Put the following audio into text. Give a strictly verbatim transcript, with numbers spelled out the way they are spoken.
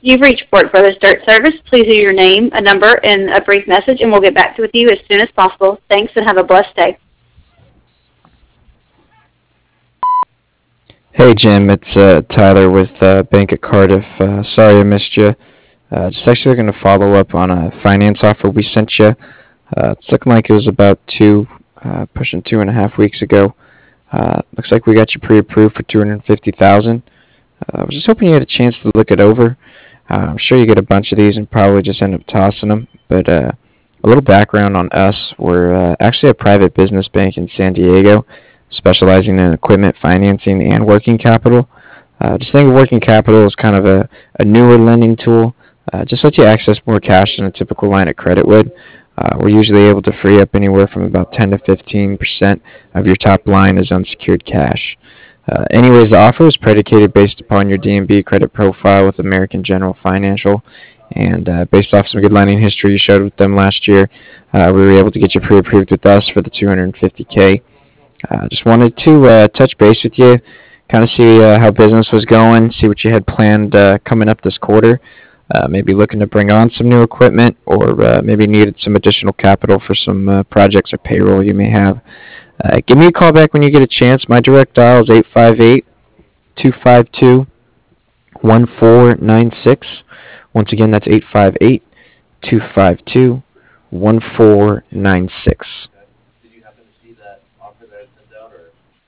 You've reached Fort Brothers Dirt Service. Please leave your name, a number, and a brief message, and we'll get back with you as soon as possible. Thanks, and have a blessed day. Hey Jim, it's uh, Tyler with uh, Bank at Cardiff. Uh, sorry I missed you. Uh, just actually going to follow up on a finance offer we sent you. Uh, it's looking like it was about two, uh, pushing two and a half weeks ago. Uh, looks like we got you pre-approved for two hundred fifty thousand. Uh, I was just hoping you had a chance to look it over. Uh, I'm sure you get a bunch of these and probably just end up tossing them. But uh, a little background on us: we're uh, actually a private business bank in San Diego, specializing in equipment financing and working capital. Uh, just think of working capital as kind of a, a newer lending tool. Uh, just lets you access more cash than a typical line of credit would. Uh, we're usually able to free up anywhere from about ten to fifteen percent of your top line as unsecured cash. Uh, anyways, the offer was predicated based upon your D and B credit profile with American General Financial, and uh, based off some good lending history you showed with them last year, uh, we were able to get you pre-approved with us for the two hundred fifty K. Uh, just wanted to uh, touch base with you, kind of see uh, how business was going, see what you had planned uh, coming up this quarter. Uh, maybe looking to bring on some new equipment, or uh, maybe needed some additional capital for some uh, projects or payroll you may have. Uh, give me a call back when you get a chance. My direct dial is eight five eight, two five two, one four nine six. Once again, that's eight five eight, two five two, one four nine six.